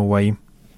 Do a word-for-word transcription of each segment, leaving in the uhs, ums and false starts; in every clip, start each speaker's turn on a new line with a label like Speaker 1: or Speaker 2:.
Speaker 1: وایي.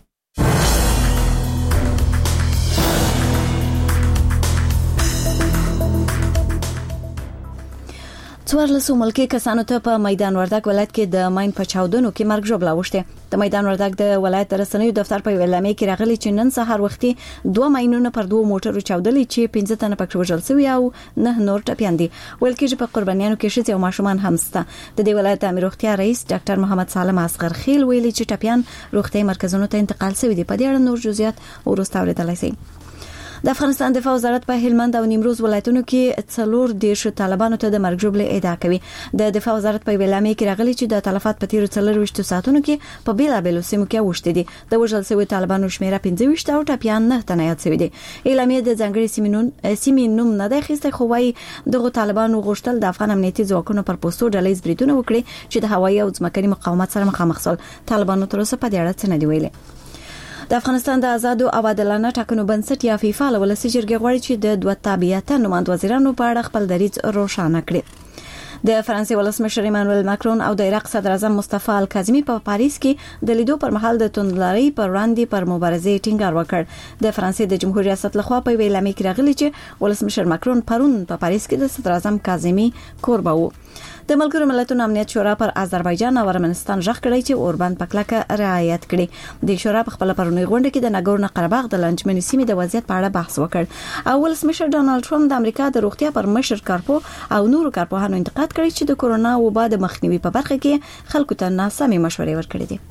Speaker 2: څوارلسو ملکي کسانو ته په میدان وردګ ولایت کې د ماین په چاودنو کې مرګ ژوبله وشته. د میدان وردګ د ولایت رسنیو دفتر په اعلامیه کې راغلي چې نن سهار وختي دوه ماینونه پر دوه موټرو چاودلې چې پنځه تنه پکې وژل شوي او نه نور ټپيان دي. ویل کېږي په قربانیانو کې ښځې او ماشومان هم شته. د دې ولایت امیر روغتیا رئیس ډاکټر محمد سالم اصغر خیل ویلي چې ټپيان روغتي مرکزونو ته انتقال شوي دي. په دې اړه نور جزئیات وروسته اورېدلای شئ. د افغانستان دفاع وزارت په هلمند او نیمروز ولایتونو کې څلور دیرش طالبانو ته د مرګ ژوبلې ادعا کوي. د دفاع وزارت په اعلامیه کې راغلي چې د تلفات په تیرو څلورویشتو ساعتونو کې په بیلابیلو سیمو کې اوښتې دي. د وژل شوي طالبانو شمیره پنځه ویشت او ټپیان نه تنه یاد شوي دي. اعلامیه د ځانګړي سیمې نوم نه دی اخیستی، خو وايي دغه طالبانو غوښتل د افغان امنیتي ځواکونو پر پوستو ډلهییز بریدونه وکړي چې د هوایي او ځمکني مقاومت سره مخامخ شول. طالبانو تر اوسه په دې اړه څه نه دی ویلي. د افغانستان د آزاد او عادلانه ټاکنو بنسټ یا فیفا له ولسي جرګې غواړي چې د دوه تابعیته نوماند وزیرانو په اړه خپل دریځ روښانه کړي. د فرانسې ولسمشر ایمانوئل ماکرون او د عراق صدر اعظم مصطفی الکاظمی په پاریس کې د لیدو پر مهال د توندلارۍ پر وړاندې پر مبارزې ټینګار وکړ. د فرانسې د جمهوریت ریاست لخوا په اعلامیه کې راغلي چې ولسمشر ماکرون پرون په پاریس کې د صدر اعظم کاظمی کوربه وو. د ملګرو ملتونو امنیت شورا پر آذربایجان او ارمنستان ژغ کړی چې اوربان په کلکه رعایت کړي. د شورا په خپل پرونی غونډه کې د ناګورنو قرهباغ د لنجمنې سیمې د وضعیت په اړه بحث وکړ. او ولسمشر ډونالد ټرمپ د امریکا د روغتیا پر مشر کارپو او نورو کارپوهانو انتقاد کړی چې د کورونا وبا د مخنیوي په برخه کې خلکو ته ناسمې مشورې ورکړي دي.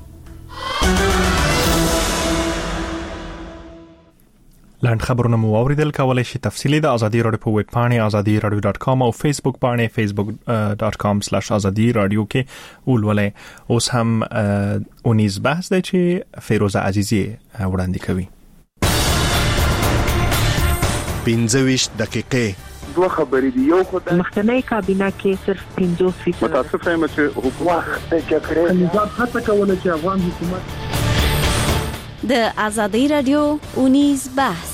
Speaker 1: لاند خبرونه مو اوریدل. کولای شئ تفصیلی د ازادي رادیو په ویب پاڼه ازادي رادیو ډاټ کام او فیسبوک پاڼه فیسبوک ډاټ کام سلاش ازادي رادیو کې ولولئ. اوس هم اونیز بحث دی چې فیروزه عزیزی وړاندې کوي.
Speaker 3: پنځه ویشت دقیقې
Speaker 4: دوه خبرې دي. یو خدای
Speaker 5: مخکنی کابینه کې صرف پنځه فیصد
Speaker 4: متاسف یم چې حکومت د جګړې
Speaker 6: نظام هڅه کوله چې افغان حکومت
Speaker 2: د ازادي رادیو اونیز بحث.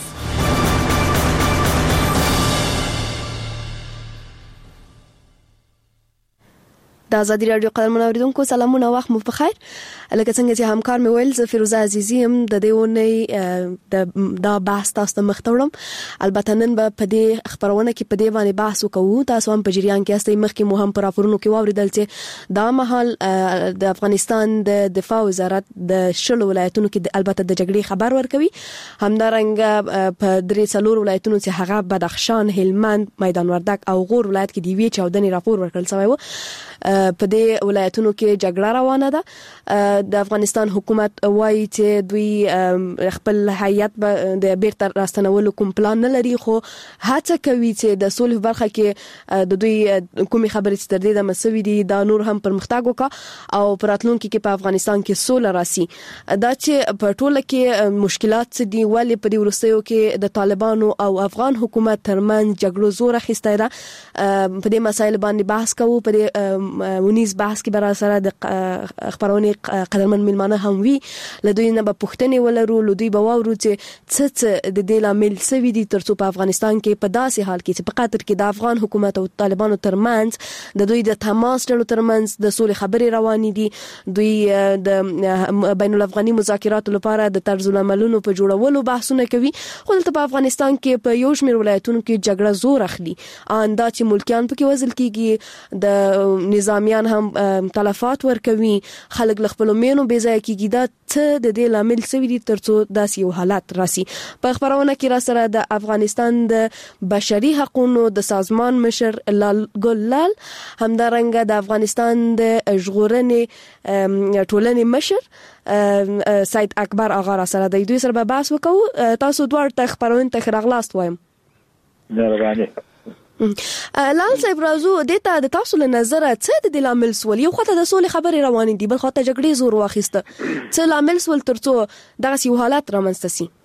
Speaker 7: د ازادي رادیو قدرمن اوریدونکو سلامونه، وخت مو بخیر. لکه څنګه چې همکار مې ویل زه فیروزه عزیزی هم د دې ونې د دا بحث تاسو ته مختوړم. البته نن به په دې خبرونه کې په دې باندې بحث وکړو. تاسو هم په جریان کې استئ. مخکې مو هم پر راپورونو کې واوریدل چې دا مهال د افغانستان د دفاع وزارت د شلو ولایتونو کې البته د جګړې خبر ورکوي. همدارنګه په درې څلور ولایتونو چې هغه بدخشان، هلمند، میدان وردګ او غور ولایت کې دی وی چاودنې راپور ورکړل شوی و. په دې ولایتونو کې جګړه روانه ده. د افغانستان حکومت وایي چې دوی خپل هیئت د بیرته راستنولو کوم پلان نه لري، خو هڅه کوي چې د صلح برخه کې د دوی کومې خبرې چې تر دې د مسوي دي دا نور هم پرمختګ وکړي او په راتلونکي کې په افغانستان کې سوله راسي. دا چې په ټوله کې مشکلات دي ولې په دې وروستیو کې د طالبانو او افغان حکومت ترمنځ جګړو زور اخیستی ده. په دې مسایل باندې بحث کوو. په دې ونیز بحث کې برا سره د خبرونه قدرمن ملمانه هم وی لدوی نه به پښتنې ولرو. لدوی به واورو چې څه څه د دې لامل سوي دي ترڅو په افغانستان کې په داسې حال کې چې په قطر کې د افغان حکومت او طالبانو ترمنځ د دوی د تماس ډلو ترمنځ د سولې خبرې روانې دي. دوی د بین الافغاني مذاکراتو لپاره د طرز العملونو په جوړولو بحثونه کوي. خو دلته په افغانستان کې په یو شمېر ولایتونو کې جګړه زور اخلي. اندا چې ملکیان پکې وزل کیږي، د نظامیان هم تلفات ورکوي، خلک له خپل مینو بې ځای کیږي. دا څه د دې لامل سوي دي ترڅو داسې یو حالت راسي. په خبرونه کې را سره د افغانستان د بشري حقوقو د سازمان مشر لال ګلال، همدارنګه د افغانستان د ژغورنې ټولنې مشر سید اکبر آغا را سره د دوی سره به بحث وکړو. تاسو دوه ته خبرونه ته راغلاست وایم.
Speaker 6: مهرباني.
Speaker 7: لال صاحب راځو د ته د تاسو له نظر څه د لامل سول؟ یو خاطر د سولې خبرې روانې دي، بل خاطر جګړې زور واخیسته. څه لامل سول ترڅو دغه یو حالت رامنځته سي؟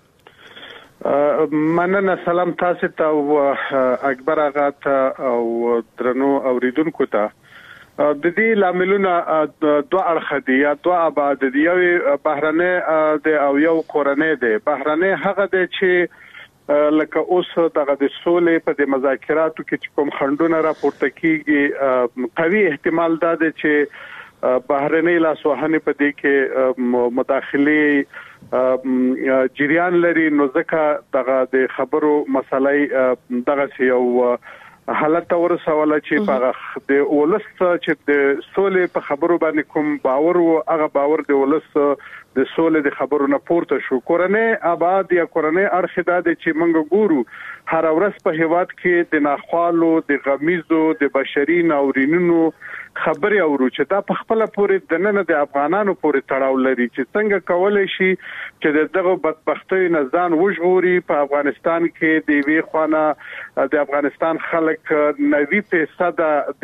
Speaker 4: مننه. سلام تاسو ته او اکبر آغا ته او درنو اوریدونکو ته. د دې لاملونه دوه اړخ دي یا دوه ابعاد دي. یو بهرنۍ د او یو کورنۍ دی. بهرنۍ هغه دی چې لکه اوس دغه د سولې په د مذاکراتو کې کوم خندونه راپورته کیږي، قوي احتمال دا دی چې بهرنۍ لاسوهنې په دې کې مداخله جریان لري نو ځکه دغه د خبرو مسلې دغه یو حالت ورسوله چې په د ولس چې د سولې په خبرو باندې کوم باور او هغه باور د ولس د سولې د خبرو نه پورته شو. کورنۍ آباد یا کورنۍ ارشدا د چې منګ ګورو هر ورځ په هیواد کې د ناخوالو د غمیزو د بشري ناورینونو خبري اورو چې دا په خپل پورې د نن د افغانانو پورې تړاو لري چې څنګه کولای شي چې دغه بدبختۍ نه ځان وژغوري. په افغانستان کې د وی خوانه د افغانستان خلک نوي فیصد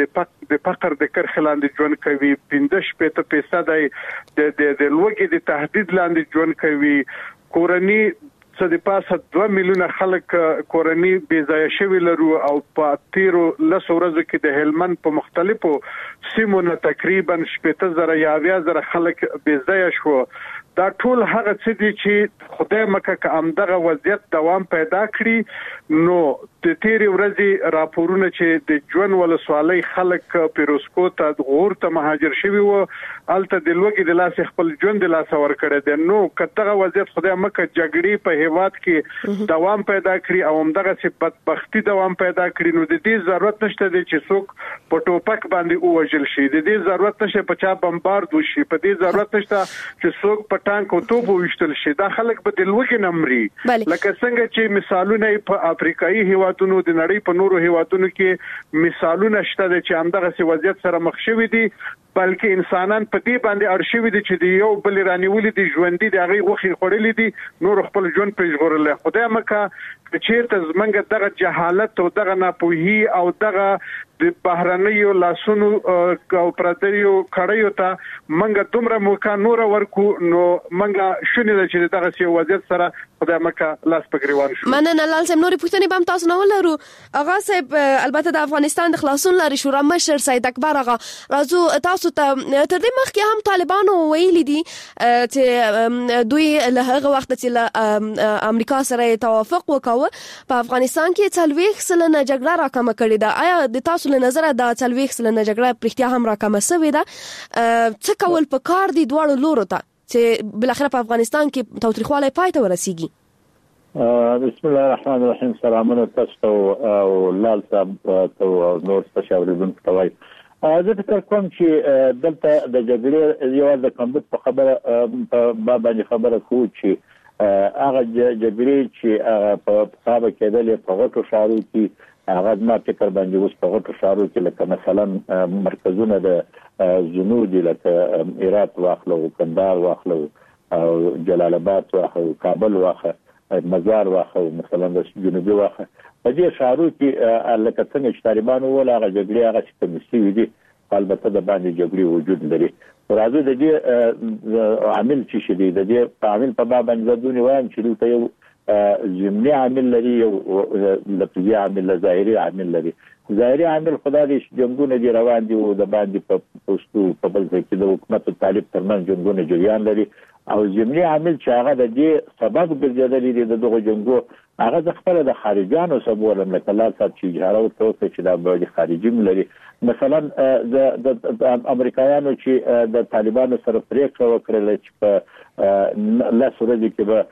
Speaker 4: د فقر د کرخ لاندې ژوند کوي، پنځه شپږ فیصد د د لوګي د تهدید لاندې ژوند کوي. کورنۍ څه د پاسه دوه میلیونه خلک کورنۍ بې ځای شوي لرو او په تیرو لسو ورځو کې د هلمند په مختلفو سیمو نه تقریبا شپږ زره یا اویا زره خلک بې ځای شو. دا ټول هغه څه دي چې خدای مکه که همدغه وضعیت دوام پیدا کړي نو د تیرې ورځې راپورونه چې د ژوند ولسوالۍ خلک پیروسکو ته غور ته مهاجر شوي وو الته د لوګي د لاس خپل ژوند د لاس ور کړی دی. نو کتهغه وضعیت خدای مکه جګړې په هیواد کې دوام پیدا کړي او همدغه څه بدبختی دوام پیدا کړي نو د دې ضرورت نشته دی چې څوک په ټوپک باندې اوجل شي، د دې ضرورت نشته په چا بمبارد وشي، په دې ضرورت نشته چې څوک په ټانک او توپ وشتل شي. دا خلک به د لوګي نمرې لکه څنګه چې مثالونه په افریقایي هیوادونو د نړۍ په نورو هیوادونو کې مثالونه شته چې همدغه څه وضعیت سره مخ شوي دي، بلکې انسانان په دې باندې اړ شوي دي چې د یو بل رانیولې دي ژوندۍ د هغې غوښې خوړلې دي نور خپل ژوند پرې ژغورلی. خدای مکه که چېرته زمونږ دغه جهالت او دغه ناپوهي او دغه د بهرنیو لاسونو او پردیو کړیو ته منګه دومره موقع نور ورکو نو منګه شونې ده چې دغه سی وضعیت سره خدای مکه لاس پګریوان شو.
Speaker 7: مننه لال سم نورې پوښتنې به هم تاسو نه ولرو. اغا صاحب البته د افغانستان د خلاصون لاري شورا مشر سید اکبر اغا راځو تاسو ته تر دې مخکې هم طالبانو ویلي دي چې دوی له هغه وخت چې له امریکا سره توافق وکاوه په افغانستان کې څلوېښت سلنه جګړه راکمه کړې ده. آیا د تاسو له نظره دا څلوېښت سلنه جګړه پرختیا هم راکمه شوې ده؟ څه کول پکار دي دواړو لورو ته چې بل اخر په افغانستان کې تاوتریخوالی پای ته ورسیږي؟
Speaker 6: بسم الله الرحمن الرحیم. سلامونه تاسو او لال صاحب ته نور څه اوریدونکو ته وایم. زه فکر کوم چې دلته د جګړې یو د کمبود په خبره په باندې خبره کوو چې هغه جګړې چې په صاحب کېدلې په غټو ښارو کې هغه ما فکر باندې اوس په غټو ښارو کې لکه مثلا مرکزونه د جنوب لکه هرات واخلو، کندهار واخلو او جلال آباد واخلو، کابل واخلو، مزار واخلو، مثلا د جنوبي واخلو. په دې ښارو کې لکه څنګه چې طالبانو وویل هغه جګړې هغه چې کمې شوي دي البته د باندې جګړې وجود لري. راځو د دې عامل چې شي د دې عامل په باب باندې ځدونی وایم چې دلته یو ضمني عامل لري، یو لفظي عامل، ظاهري عامل لري. ظاهري عامل خدای دې جنګونه دي روان دي او د باندې په پوسټو په بل ځای کې د حکومت او طالب ترمنځ جنګونه جریان لري او ضمني عامل چې هغه د دې سبب ګرځېدلی دی د دغه جنګو هغه د خپل د خارجانو سبب لکه لال صاحب چې اجاره ورته چې دا به خارجي لري. مثلا د امریکایانو چې د طالبانو سره پریکړه وکړه چې په لاس ورځې کې به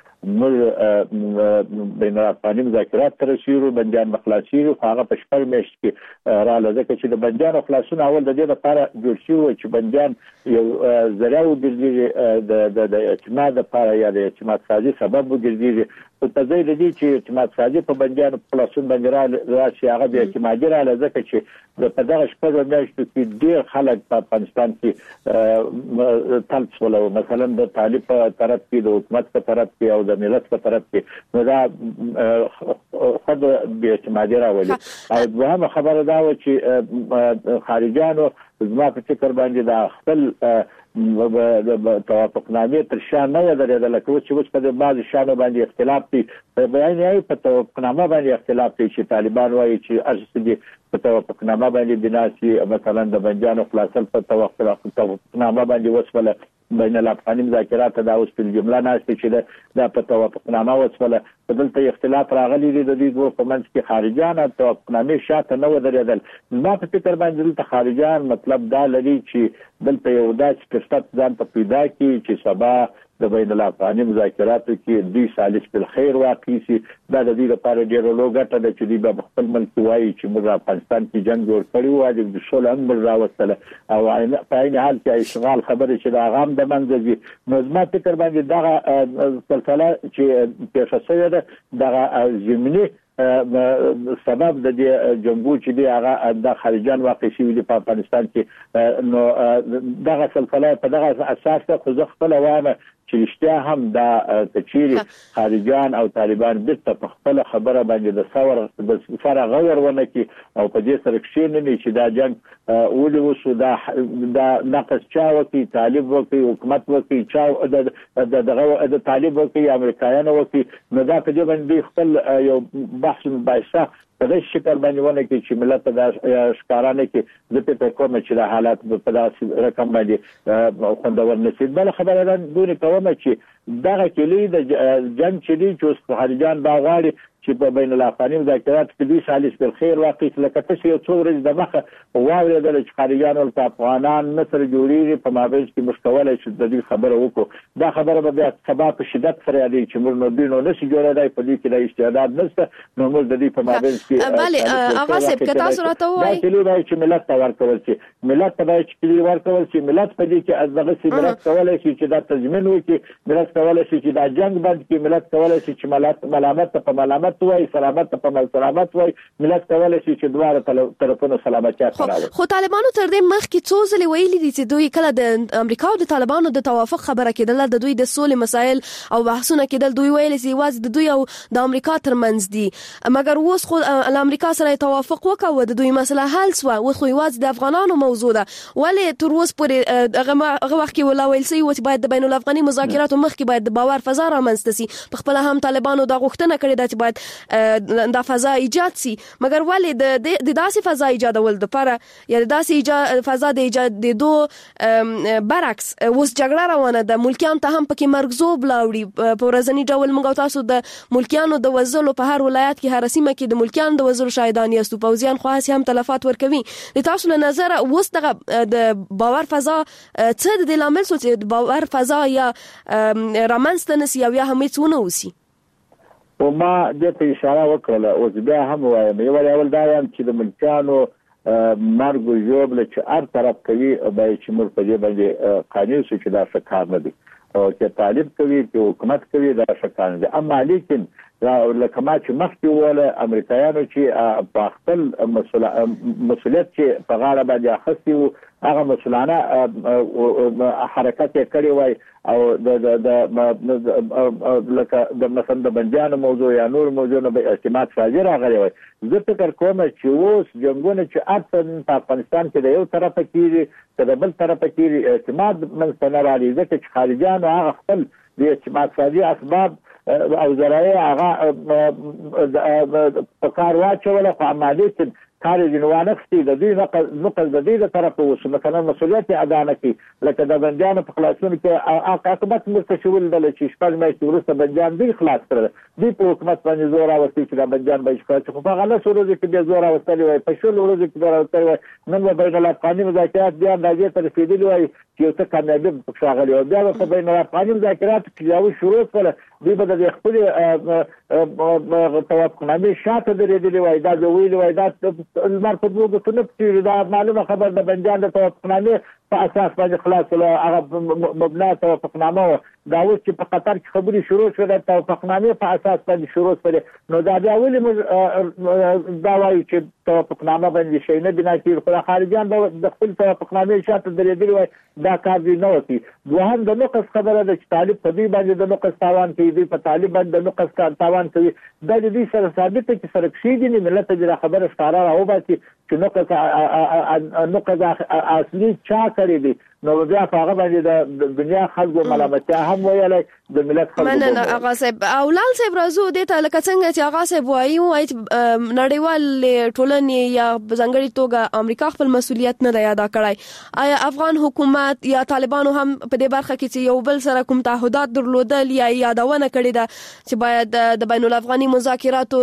Speaker 6: موږ بین الافغاني مذاکرات تر شیرو بندیان مخلاصي هغه په شپږ میاشت کې را لږه چې د بندیان خلاصون اول د دې لپاره جوړ شي چې بندیان یو ذریعہ وګرځي د د اعتماد لپاره یا د اعتماد سازي سبب وګرځي. په ځای د دې چې اعتماد سازي په بندیان خلاصون باندې راشي هغه د اعتماد را لږه چې په دغه شپږ میاشتو کې ډېر خلک په افغانستان کې تلف شول مثلا د طالب په طرف کې د حکومت په طرف کې او د ملت په طرف کې نو دا خود به اعتماد راولي. او دوهم خبره دا و چې خارجانو زما په فکر باندې دا خپل توافقنامې تر شا نه ودرېدله چې اوس په بعضې شیانو باندې اختلاف دی په بیان یې په توافقنامه باندې اختلاف دی چې طالبان وایي چې هر څه دي په توافقنامه باندې بنا شي، مثلا د بنجانو خلاصل په توافقنامه باندې وسوله بین الافغاني مذاکرات دا اوس په جمله ناشته چې دا په توافقنامه وسوله په دلته اختلاف راغلی دی د دې دوه په منځ کې خارجان توافقنامه شاته نه ودرېدل. ما په فکر باندې دلته خارجان مطلب دا لري چې دلته یو داسې فرصت ځان ته پیدا کړي چې سبا د بین الافغاني مذاکراتو کې دوی سالس بل خیر واقع شي. دا د دې لپاره ډېر لوی ګټه ده چې دوی په خپل ملک وایي چې موږ افغانستان کې جنگ جوړ کړی و د شول امر راوستله او په عین حال کې اشغال خبره چې دا غام د منځي. نو زما فکر باندې دا سلسله چې پیښه شوې ده دا زمینی سبب د دې جنگو چې دی هغه د خارجان واقع شوی دی په افغانستان کې. نو دغه سلسله په دغه اساس ته خو ځخ په لوامه چې رښتیا هم دا تچيري خارجان او طالبان بیرته په خپل خبره باندې د ثور د فرع غیر ونه کی او په دې سره کې نه چې دا جنگ ولې وسو دا دا نقص چا وکي طالب وکي حکومت وکي چا د دغه د طالب وکي امریکایانو وکي. نو دا په دې باندې خپل یو بحث مباحثه په دې شکل باندې ونه کې چې ملت د ښکارانه کې د په کومه چې د حالات په داسې رقم باندې خوندور نشي. بل خبره ده دونی کومه چې دغه کلی د جنگ چې دی چې خارجان باغاري چې په بین الافغاني مذاکرات کې دوی سالس بل خیر واقع لکه تاسو یو څو ورځې د مخه واورېدل چې خارجان او افغانان مصر جوړیږي په مابین کې مشکوله چې د دې خبره وکړو. دا خبره به بیا سبا په شدت سره دی چې موږ نو دینو نشي جوړېدای په دې کې د استعداد نشته. نو موږ د دې په مابین کې
Speaker 7: بله هغه څه که تاسو راته وایي
Speaker 6: دا کلی دی چې ملت ته ورکول شي ملت ته باید کلی ورکول شي ملت په دې کې دغه سي ملت کولای شي چې دا تضمین وکړي ملت کولای شي چې دا جنگ باندې کې ملت کولای شي چې ملت ملامت په ملامت وای سلامت په مل سلامت وای ملت کولای شي چې دوه طرفونو سلامتیا راوړي.
Speaker 7: خو طالبانو تر دې مخکې څو ځله ویلي دي چې دوی کله د امریکا او د طالبانو د توافق خبره کېدل د دوی د سولې مسایل او بحثونه کېدل دوی ویلي چې واځي د دوی او د امریکا ترمنځ دي مګر اوس خو د امریکا سره توافق وکاوه د دوی مسله حل شو او خو واځي د افغانانو موضوع ده ولې تر اوسه پورې هغه وخت کې ولا ویل سي چې باید د بین الافغاني مذاکراتو مخکې باید د باور فضا رامنځته شي. په خپل هم طالبانو دا غوښتنه کړې ده چې باید دا فضا ایجاد سي مګر ولې د د داسې فضا ایجادول د لپاره یا د داسې ایجاد فضا د ایجاد د دوه برعکس اوس جګړه روانه ده ملکیان ته هم پکې مرګزوب لاوړي په ورځنی ډول موږ تاسو د ملکیانو د وزلو په هر ولایت کې هر سیمه کې د ملکیانو د وزلو شاهدان یاستو پوزیان خو هم تلفات ورکوي. د تاسو له نظر اوس دغه د باور فضا څه د لامل سو چې د باور فضا یا رامنځته نسی یا هم څونه وسی.
Speaker 6: او ما د ته اشاره وکړه او بیا هم وایم یو اول دا یم چې د ملکانو مرګ او ژوبل چې هر طرف کوي به چې موږ په دې باندې قانون شو چې دا څه کار نه دي او چې طالب کوي چې حکومت کوي دا څه کار نه دي. اما لیکن لکه ما چې مخکې وله امریکایانو چې په خپل مسؤلیت چې په غاړه باندې اخیستی وو هغه مسؤلانه حرکت یې کړی وای او د د لکه د مثلا د بنجانو موضوع یا نور موضوعونه به اعتماد شاجر راغلی وای. زه فکر کوم چې اوس جنګونه چې اصلا په افغانستان کې د یو طرفه کېږي د بل طرفه کېږي اعتماد منځته نه راځي ځکه چې خارجانو هغه خپل د اعتماد سازي اسباب او ذرایع هغه په کار واچوله خو عملیات کار جنوانه خستی د دې نقل د دې طرفه وسو مثلا مسؤلیت ادا نه کی لکه د بنجان په خلاصون کې عاقبت مستشول د چې شپږ میاشتې وروسته بنجان دی خلاص کړل دی په حکومت باندې زور راوستي چې د بنجان به شکایت خو په غلط ورځ کې د زور راوستلی وای په شول ورځ کې زور راوستلی وای نن بین الافغاني مذاکرات بیا راځي تر رسیدلی وای چې یو څه کامیابی په شاغلی او بیا په بین الافغاني مذاکرات کې یو شروع کړل دی به د خپل توافقنامه شاته درېدلی وای دا ویل وای دا المر په دوه غوښتنه چې دا معلومه خبر د بنجان د توافقنامه په اساس باندې خلاص له هغه مبنا توافقنامه دا اوس چې په قطر کې خبري شروع شوه د توافقنامه په اساس باندې شروع شوه نو دا بیا ولې دا وایي چې توافقنامه باندې شي نه بنا کېږي خو خارجان د خپل توافقنامه شاته درېدلی وای دا کار دی نه وتی. دوهم د نقص خبره ده چې طالب په دې باندې د نقص تاوان کوي دی په طالب باندې د نقص تاوان کوي دا د دې سره ثابت چې سره کېږي نه ملت د خبره ښکارا راو باسي چې نقص نقص اصلي چا کړی دی نو بیا هغه باندې د دنیا خلکو ملامتیا هم ویل د ملت خلکو
Speaker 7: مننه هغه صاحب او لال صاحب راځو د ته لکه څنګه چې هغه صاحب وایي وایي نړیوال ټولنې یا ځانګړي توګه امریکا خپل مسولیت نه ادا کړای آیا افغان حکومت یا طالبانو هم په دې برخه کې چې یو بل سره کوم تعهدات درلودل یا یادونه کړې ده چې باید د بین الافغاني مذاکراتو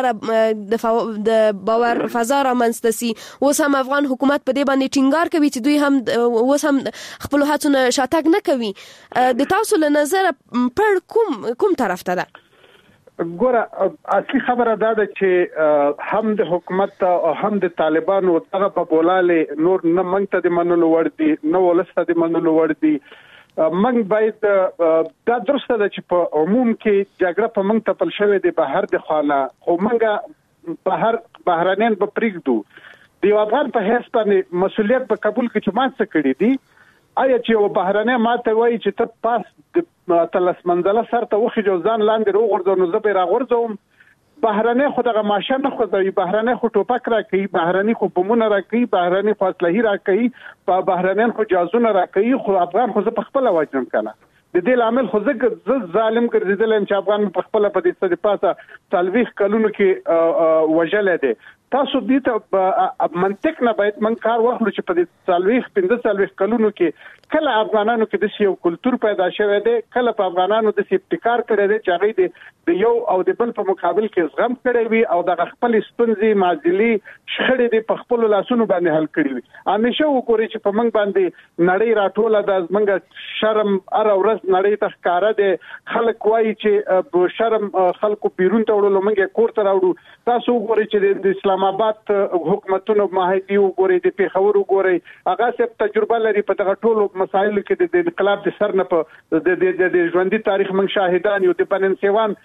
Speaker 7: لپاره د باور فضا رامنځته شي اوس هم افغان حکومت په دې باندې ټینګار کوي چې دوی هم اوس هم خپل هڅونه شاتګ نه کوي د تاسو له نظر پر کوم کوم طرف ته ده
Speaker 4: ګوره اصلي خبره دا ده چې هم د حکومت او هم د طالبانو دغه په بولاله نور نه منځ ته د منلو ور دي نو ولسته د منلو ور دي منګ باید دا درسته ده چې په عموم کې جګړه په منځ ته پل شوې ده بهر د خانه خو منګه بهر بهرانین به پریږدو د افغان په هیڅ باندې مسولیت په قبول کې چې ما څه کړی دي آیا چې و بهرانه ماته وایي چې ته پاس د تلس منځله سر ته وخی جو ځان لاندې روغورځو نو زه به راغورځوم بهرانه خو دغه ماشه نه خو د بهرانه خو ټوپک را کوي بهرانه خو بمونه را کوي بهرانه خو اسلحه را کوي په بهرانه خو جازونه را کوي خو افغان خو زه په خپل واجب کنه د دې عامل خو زه ظالم ګرځیدل چې افغان په خپل په دې څه پاسه تلويخ کلونو کې وجل دي تاسو دې ته منطق نه باید من کار واخلو چې په دې تلويخ پنځه تلويخ کلونو کې کله افغانانو کې د یو کلچر پیدا شوی دی کله په افغانانو د ابتکار کړی دی چې هغه د یو او د بل په مقابل کې زغم کړی وي او د خپل ستونزې معادلي شخړې د په خپل لاسونو باندې حل کړی وي همیشه وګورئ چې په منګ باندې نړۍ راټوله د منګ شرم ار ورځ نړۍ ته ښکارا دي خلک وایي چې شرم خلکو بیرون ته وړلو منګ کور ته راوړو تاسو وګورئ چې د اسلام آباد حکومتونو ماهیتی وګورئ د پیښور وګورئ هغه څه تجربه لري په دغه ټولو مسایلو کې د انقلاب د سر نه په د ژوندۍ تاریخ من شاهدان یو د پنن سیوان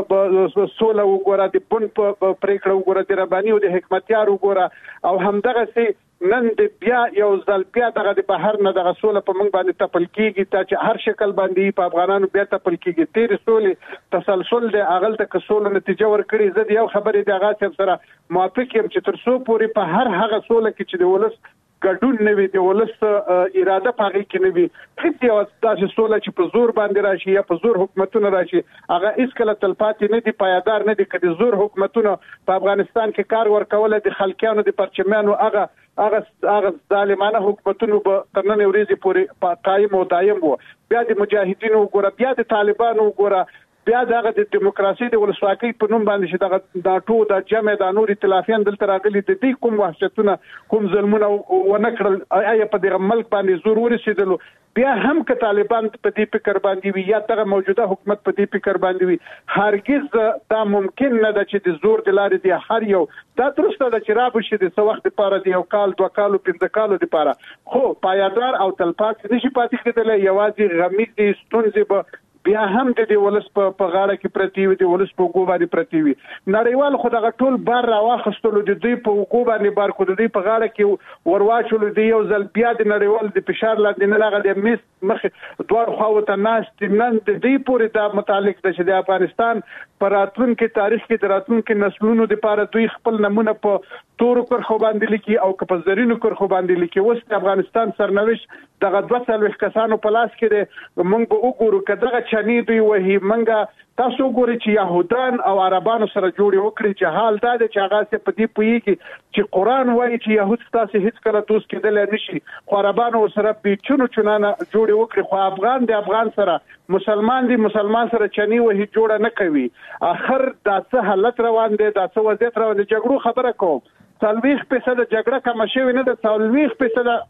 Speaker 4: سوله وګوره د بن په پریکړه وګوره د رباني او د حکمتیار وګوره او همدغه سي نن د بیا یو ځل بیا دغه د بهر نه دغه سوله په موږ باندې تپل کیږي چې هر شکل باندې په افغانانو بیا تپل کیږي تیر سولې تسلسل د اغل ته کسول نتیجه ورکړي زه یو خبرې د هغه سره موافق یم چې تر څو پورې په هر هغه سوله کې چې د ولس ګډون نه وي د ولس اراده پاغي کې نه وي هیڅ یو تاسو سوله چې په زور باندې راشي یا په زور حکومتونه راشي هغه هیڅ کله تلپاتې نه دي پایدار نه دي کله زور حکومتونه په افغانستان کې کار ورکول د خلکیانو د پرچمیانو هغه هغه هغه ظالمانه حکومتونو په ترنن وريزي پورې قائم او دائم وو بیا د مجاهدینو وګوره بیا د طالبانو وګوره بیا دغه د دیموکراسي د ولسواکۍ په نوم باندې چې دغه د ټو د جمع د نور ائتلافیان دلته راغلي د دې کوم وحشتونه کوم ظلمونه ونکړل آیا په دغه ملک باندې زور ورسېدلو بیا هم که طالبان په دې فکر باندې وي یا دغه موجوده حکومت په دې فکر باندې وي هرگز دا ممکن نه ده چې د زور د لارې دی هر یو دا درسته ده چې را بشي د څو وخت لپاره دی یو کال دوه کالو پنځه کالو لپاره خو پایدار او تلپاتې نشي پاتې کېدلی یوازې غمیزې ستونزې به بیا هم د دې ولس په غاړه کې پرتی وي د ولس په وګو باندې پرتی وي نړیوال خو دغه ټول بار راواخستلو د دوی په وګو باندې بار کو د دوی په غاړه کې ورواچول دی یو ځل بیا د نړیوال د فشار لاندې نه لاغه د مس مخ دوه خواو ته ناست نن د دې پورې د متعلق د شې د افغانستان پر راتلونکي تاریخ کې د راتلونکي نسلونو لپاره دوی خپل نمونه په تور کرخو باندې لیکي او په زرینو کرخو باندې لیکي اوس د افغانستان سرنوشت دغه دوه څلوېښت کسانو په لاس کې دی موږ به وګورو کداغه چني دوی وਹੀ منګه تاسو ګورئ چې يهودان او عربانو سره جوړ وکړي چې حال دا د چاغاسه په دې پويږي چې قران وایي چې يهود تاسو هیڅ کله دوست کېدل نشي خو عربانو سره پیچونو چنانه جوړ وکړي خو افغان د افغان سره مسلمان دی مسلمان سره چني وਹੀ جوړه نه کوي اخر دا څه حالت روان دي دا څه وضعیت روان دي جګړو خبره کوم څلويخ پیسې د جګړه کوم شوی نه د څلويخ پیسې د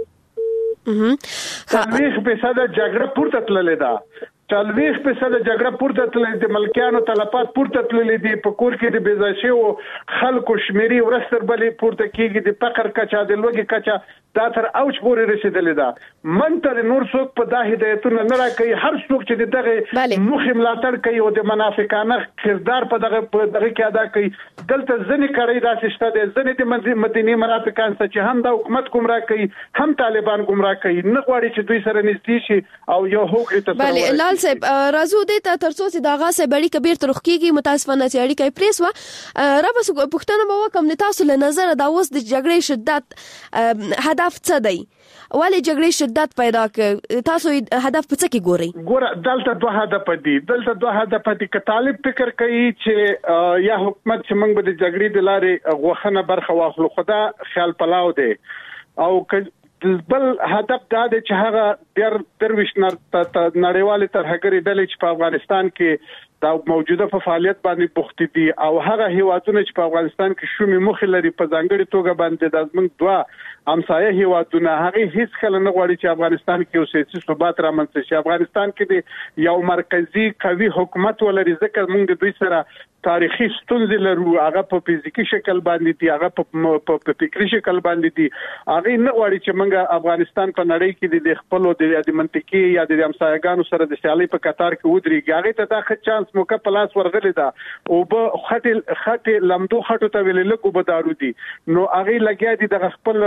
Speaker 4: څلويخ پیسې د جګړه پورته تللې ده چالويخ پیسې د جګړه پورته تللې د ملکیانو تلفات پورته تللې دي په کور کې د بيزاشي او خلکو شمیري ورستر بلې پورته کېږي د فقر کچا د لوګي کچا دا تر اوج پورې رسیدلې ده منتر نور څوک په دا هدایتونه نه راکړي هر څوک چې دغه مخم لاتړ کوي او د منافقانه کردار په دغه په دغه کې ادا کوي دلته ځنې کړي داسې شته د ځنې د مدینه منافقان چې هم د حکومت گمراه کوي هم طالبان گمراه کوي نه غواړي چې دوی سره نږدې شي او یو هوګړي ته
Speaker 7: بله لال صاحب راځو دې ته ترڅو چې دا غاسه بړی کبیر ترخ کیږي متاسفانه چې اړیکې پریس و را بس پښتنه مو کوم تاسو له نظر دا اوس د جګړې شدت هدف څه دی ولې جګړې شدت پیدا کړ؟ تاسو هدف په څه کې ګورئ؟
Speaker 4: ګوره دلته دوه هدف دي دلته دوه هدف دي که طالب فکر کوي چې یا حکومت چې موږ به د جګړې د لارې غوښنه برخه واخلو، خدا خیال پلاو دی، او بل هدف دا دی چې هغه در درویش نړیوالې ترهګرې ډلې چې په افغانستان کې دا موجوده په فعالیت باندې بوخت دي او هغه هیوادونه چې په افغانستان کې شومې مخې لري په ځانګړي توګه باندې د زمونږ دوه همسایه هیوادونه هغه هیڅ کله نه غواړي چې افغانستان کې یو سیاسي ثبات رامنځته شي، افغانستان کې د یو مرکزی قوي حکومت ولري، ځکه موږ د دوی سره تاریخي ستونزې لرو، هغه په فزیکی شکل باندې دي، هغه په فکری شکل باندې دي، هغه نه غواړي چې موږ افغانستان په نړۍ کې د خپل د منطقي یا د همسایګانو سره د سیالي په قطار کې ودرېږي، هغه ته دا ښه چانس موقع پلاس ورغلی دا او به خټه خټه لمدو خټو ته ویل لکو به دارو دي، نو هغه لګیا دي د خپل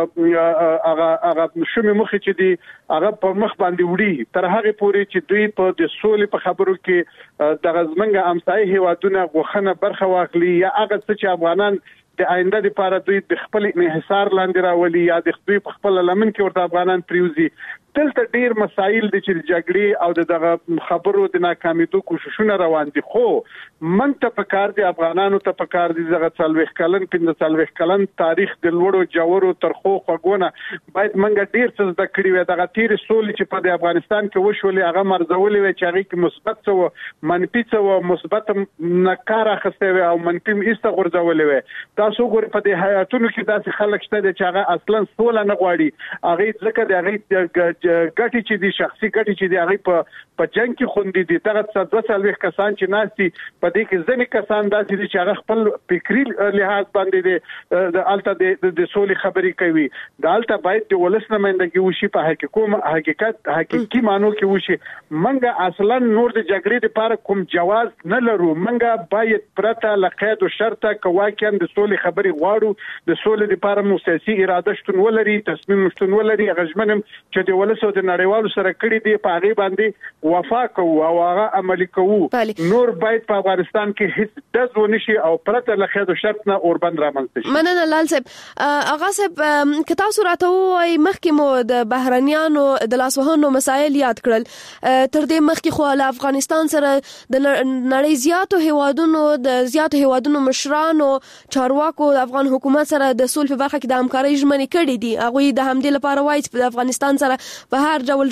Speaker 4: هغه هغه شومې مخې چې دي هغه په مخ باندې وړي تر هغه پورې چې دوی په د سولې په خبرو کې د غزمنګ همسایه هیوادونه غوښنه برخه واخلي یا هغه څه چې افغانان د آینده لپاره دوی د خپل انحصار لاندې راولي یا د دوی په خپل لمن کې ورته افغانان پریوزي. دلته ډیر مسایل دي چې جګړې او دغه خبرو د ناکامیدو کوششونه روان دي، خو من ته پکار دي افغانانو ته پکار دي دغه څلويخ کلن پنځه څلويخ کلن تاریخ د لوړو جوړو ترخو خوګونه باید منګه ډیر څه زده کړی وي، دغه تیر سولې چې په افغانستان کې وشولې هغه مرزولې وي چې هغه کې مثبت څه منفي څه مثبت نکاره خسته وي او منفي ایسته غورځولې وي. تاسو ګور په دې حیاتونو کې داسې خلک شته چې هغه اصلا سوله نه غواړي، هغه ځکه د هغه ګټي چې دي شخصي ګټي چې دي هغه په په جنگ کې خوندې دي، دغه څه څلويخ کسان چې ناشتي په دې کې ځنې کسان داسې دي چې هغه خپل فکری لحاظ باندې دي د الته د سولې خبرې کوي، د الته باید د ولس نمائندګي وشي په حقیقت حقیقت حقيقي مانو کې وشي. منګه اصلا نور د جګړې لپاره کوم جواز نه لرو، منګه باید پرته لقید او شرطه کواکن د سولې خبرې غواړو، د سولې لپاره مو سیاسي اراده شتون ولري، تصمیم شتون ولري، غژمنم چې د ولس او د نړیوالو سره کړي دي په هغه باندې وفا کوو او هغه عملي کوو. نور باید په افغانستان کې هیڅ دز ونشي او پرته له خېدو شرط نه اوربند رامنځته شي.
Speaker 7: مننه لال صاحب. اغا صاحب که تاسو راته وایي مخکې مو د بهرنیانو د لاسوهنو مسایل یاد کړل، تر دې مخکې خو له افغانستان سره د نړۍ زیاتو هیوادونو د زیاتو هیوادونو مشرانو چارواکو د افغان حکومت سره د سولې په برخه کې د همکارۍ ژمنې کړې دي، هغه د همدې لپاره وایي چې د افغانستان سره په هر ډول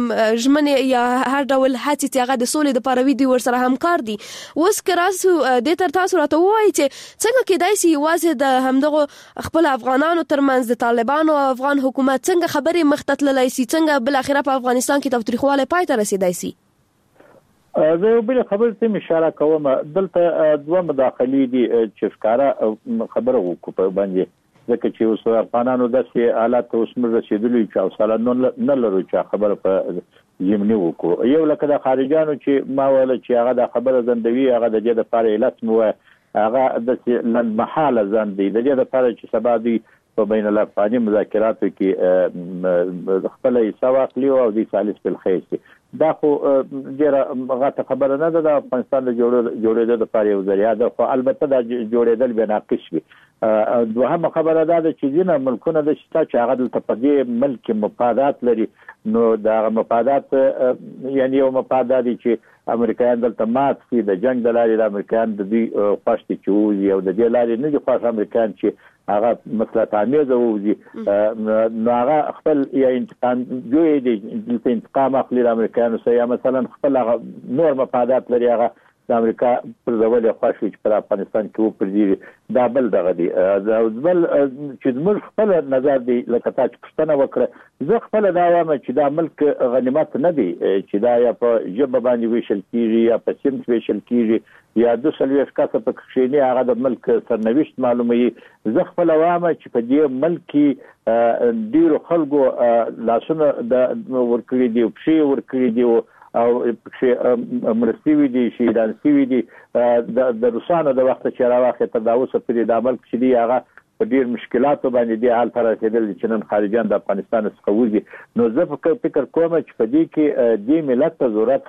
Speaker 7: ژمنې یا هر ډول هڅې چې هغه د سولې لپاره وي دوی ورسره همکار دي. اوس که راسو د تر تاسو راته وایي چې څنګه کېدای شي یوازې د همدغه خپل افغانانو ترمنځ د طالبانو او افغان حکومت څنګه خبرې مخ ته تللی شي، څنګه بل اخره په افغانستان کې تاوتریخوالی پای ته رسیدای شي؟
Speaker 6: زه یو بل خبر ته اشاره کوم، دلته دوه مداخلې دي چې ښکاره خبره وکړو په باندې، ځکه چې اوس افغانانو داسې حالات اوس موږ رسېدلي چې حوصله نه لرو چې خبره په ضمني وکړو. یو لکه د خارجانو چې ما ویل چې هغه د خبره ځندوي، هغه د دې لپاره علت مو هغه د لنډمحاله ځند دی، د دې لپاره چې سبا دوی په بین الافغاني مذاکراتو کې خپل حصه واخلي او د ثالث بالخیر شي. دا خو ډیره غټه خبره نه ده، د افغانستان د جوړېدو لپاره یو ذریعه ده، خو البته دا جوړېدل به ناقص وي. دوهمه خبره دا ده چې ځینې ملکونه د شته چې هغه دلته په دې ملک مفادات لري، نو دا مفادات یعنی یو مفاد دی چې امریکایان دلته مات شي، د جنگ د لارې د امریکایان د دوی خوښ دي چې ووځي او د دې لارې نه دي خوښ امریکایان چې هغه مصلحت آمیزه ووځي، نو هغه خپل یا انتقام جوړ دي دلته انتقام اخلي د امریکایانو سره، یا مثلا خپل هغه نور مفادات لري هغه د امریکا پر ځول خوښ وي چې پر افغانستان کې وپرځي. دا بل دغه دی بل چې موږ خپل نظر دی لکه تا چې پوښتنه وکړه، زه خپل دا وایم چې دا ملک غنیمت نه دی چې دا یا په ژبه باندې ویشل کیږي یا په سیمت ویشل کیږي یا د څلوېښت کسه په کښینی هغه د ملک سرنوشت معلوموي. زه خپل وایم چې په دې ملک کې ډیرو خلکو لاسونه د ورکړي دي، پښې ورکړي دي او چې مرستي دي شهیدان شوي دي د روسانو د وخت چې راوخته تر دا اوسه پرې د عمل کړي دي، هغه په ډیر مشکلاتو باندې دي حال تر رسیدل چې نن خارجان د افغانستان څخه وځي. نو زه فکر کوم چې په دې کې د ملت ته ضرورت شته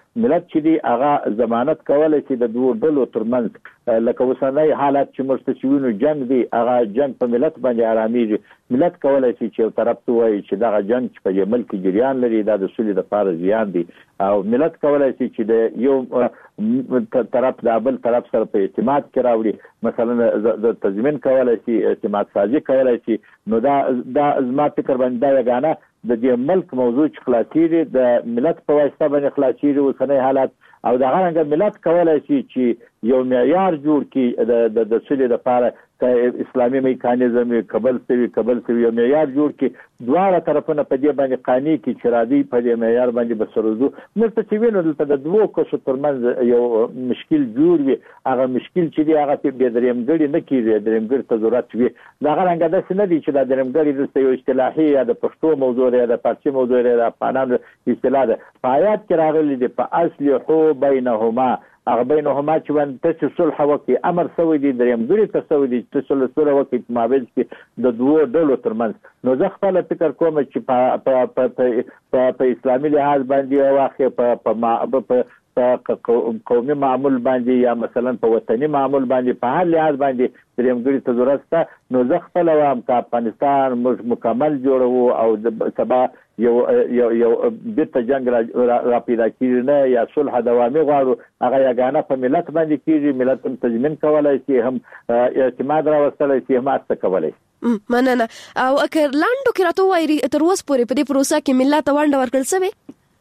Speaker 6: ملت چې دی هغه ضمانت کولای شي د دوه ډلو ترمنځ لکه وسنۍ حالت چې مرستشوینو جنگ دی هغه جنگ په ملت باندې آراميږي ملت کولای شي چې یو طرف ته وایي چې دا جنگ چې په ملک جریان لري دا د سولې لپاره زیان دی او ملت کولای شي چې د یو طرف د بل طرف سره په اعتماد کې راوړي مثلا د تضمین کولای شي اعتماد سازي کولای شي نو دا دا زما فکر باندې دا یګانه د دې ملک موضوع چې خلاصيږي د ملت په واسطه باندې خلاصيږي وسنۍ حالات او دا غوښنه ملت کولای شي چې یو معیار جوړ کړي د د سولې لپاره ک اسلامي میکانیزم قبل سوي قبل سوي یو معیار جوړ کړي دواړه طرفونه په دې باندې قانوني کې چرادي په دې معیار باندې بسروزو مرتکبینو دلته د دوه کسو ترمنځ یو مشکل جوړ وي هغه مشکل چې دی هغه په درېمګړي نه کیږي درېمګړي ته ضرورت وي دا غوښنه د سند دي چې د درېمګړي د یو اصطلاحي یا د پښتو موضوع یا د پارچي موضوع یا د پانانو اصطلاح ده پایات کې راغلي دي په اصل حو بینهما هغه بینهما چې باندې چې صلح وکي امر سوی دي درېمګړي ته سوی دي چې صلح سره وکي په مابین کې د دوه ډلو ترمنځ نو زه خپل فکر کوم چې په په په اسلامي لحاظ باندې واخې په په قومي معمول باندې یا مثلا په وطني معمول باندې په هر لحاظ باندې درېمګړي ته ضرورت ده نو زه خپل وایم چې افغانستان مکمل جوړو او سبا یو یو یو بیرته جنگ را, را پیدا کیږي نه یا صلح دوامي غواړو هغه یګانه په ملت باندې کیږي ملت هم تضمین کولای شي هم اعتماد راوستلای شي هم استه کولای
Speaker 7: مننه او اکر لاندو کې راته وایي تر اوسه پورې په دې پروسه کې ملت ونډه ورکړل شوی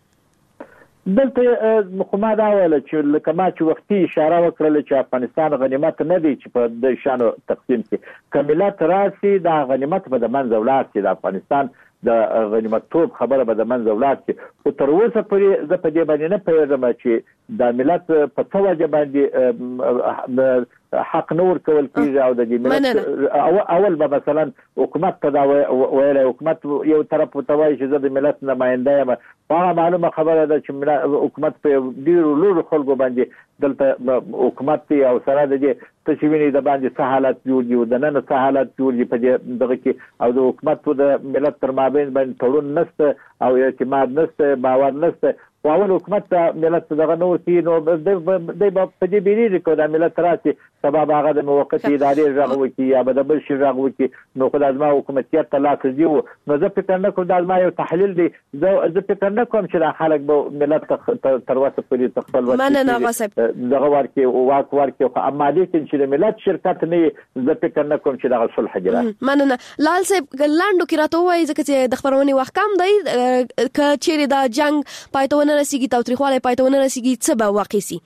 Speaker 6: دلته مخما دا ویل چې لکه ما چې وختي اشاره وکړل چې افغانستان غنیمت نه دی چې په د شانو تقسیم شي کملت راسي دا غنیمت به د منځ ولاړ شي د افغانستان د غنیمتوب خبره به د منځ ولاړ شي او تر اوسه پورې زه په دې باندې نه پوهېږم چې د ملت په څه وجه باندې حق نور کول کیږي او د دې ملت اول به مثلا حکومت ته دا ویل حکومت یو طرف ته وایي چې زه د ملت نماینده یم هغه معلومه خبره ده چې حکومت په ډیرو لوړو خلکو باندې دلته حکومت او سره د دې تشوینې د باندې څه حالت جوړ دي د نن څه حالت جوړ دي په دې دغه کې او د حکومت د ملت تر مابین باندې تړون نشته او اعتماد نشته باور نشته واول حکومت ملت دغه نور کی نو د په دې بیرې کو د ملت راسي سبب هغه د موقتی ادارې راغو کی یا د بل شي راغو کی نو خدای زما حکومتیت ته لاس دیو نو زه فکر نه کوم دا زما یو تحلیل دی زه فکر نه کوم چې د خلک به ملت تر واسه پوری تخپل وخت
Speaker 7: مننه واسب
Speaker 6: دغه ورکی او واک ورکی خو اما لیکن چې د ملت شرکت نه زه فکر نه کوم چې دغه صلح جوړه
Speaker 7: مننه لال صاحب لاندو کې راته وایي چې د خبرونې وخت کم دی ک چیرې دا جنگ پایتون رسیږي تاوتریخواله پایتون رسیږي څه به واقع سي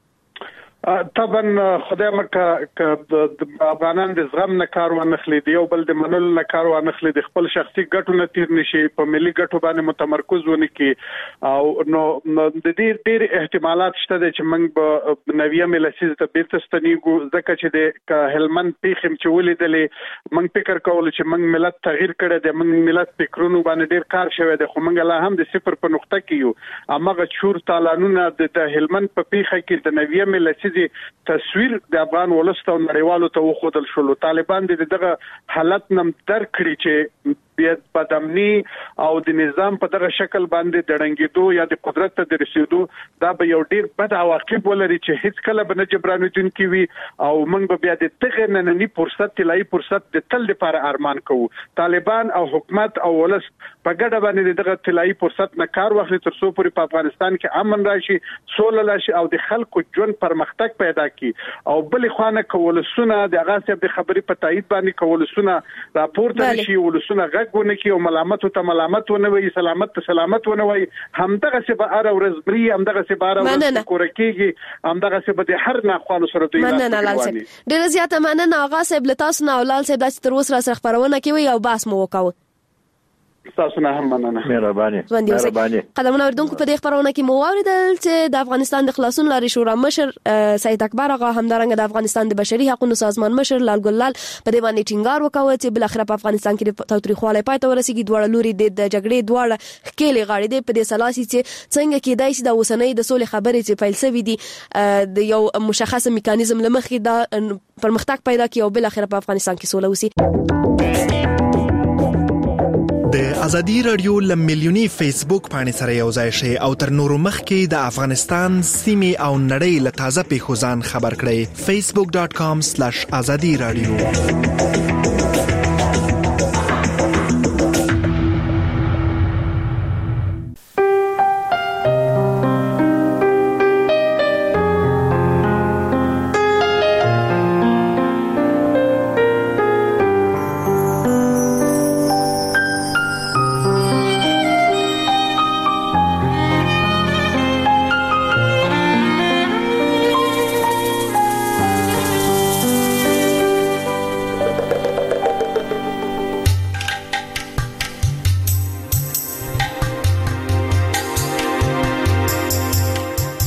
Speaker 4: طبعا خدای مکه د افغانان د زغم نه کار ونخلي دی او بل د منل نه کار ونخلي د خپل شخصي ګټو نه تیر نشي په ملي ګټو باندې متمرکز ونه کی او نو د دې ډېر احتمالات شته چې موږ په نویه ملسیز ته بیرته ستنیږو ځکه چې د هلمند پیخم چې ولیدلې موږ فکر کول چې موږ ملت تغییر کړی دی موږ ملت فکرونو باندې ډېر کار شوی دی خو موږ لا هم د صفر په نقطه کې یو امغه چور تالانونه د هلمند په پیخه کې د نویه ملسیز تصویر د افغان ولست او نړیوالو ته وخدل شول طالبان د دغه حالت نم در کړی چې بیا بدامني او د نظام په دغه شکل باندې دړنګېدو یا د قدرت ته رسیدو دا به یو ډیر بد عواقب ولري چې هیڅ کله به نه جبرانیدون کی وي او موږ به بیا د تغیر نننی فرصت تلای فرصت د تل لپاره ارمان کوو طالبان او حکومت او ولس په ګډه باندې دغه تلای فرصت نه کار واخلي تر څو پورې په افغانستان کې امن راشي سوله راشي او د خلکو ژوند پرمختګ پیدا کی او بل خوانه کولسونه د اغاثه د خبري په تایید باندې کولسونه راپورته شي ولسونه غږونه کی او ملامت ته ملامت ونه وي سلامت ته سلامت ونه وي همدغه څه به ار ورځ بری همدغه څه به ار ورځ کورکیږي همدغه څه به د هر نه خالص سره دوی
Speaker 7: مننه لال صاحب ډیر زیاته مننه اغا صاحب لتاسو نه لال صاحب د تر اوسه سره خبرونه کوي او باس مو وکاو
Speaker 4: تاسو نه هم مننه
Speaker 6: مهرباني
Speaker 7: مهرباني قدمونه اردوونکو په دې خبرونه کې مو واوریدل چې د افغانستان د خلاصون لاري شورا مشر سید اکبر اغا همدارنګه د افغانستان د بشري حقوقو سازمان مشر لال ګلال په دې باندې ټینګار وکاوه چې بل اخر په افغانستان کې د تاوتریخواله پای ته ورسیږي دوه لوري د جګړې دوه خېلې غاړي دي په دې سلاسي چې څنګه کې دای شي د وسنۍ د سولې خبرې چې فلسفي دي د یو مشخص میکانیزم لمخې دا پرمختګ پیدا کوي او بل اخر په افغانستان کې سوله وسی
Speaker 3: د ازادي رادیو لملیونی فیسبوک باندې سره یو ځای شي او تر نورو مخکې د افغانستان سیمه او نړۍ له تازه پیښو ځان خبر کړئ facebook dot com slash azadi radio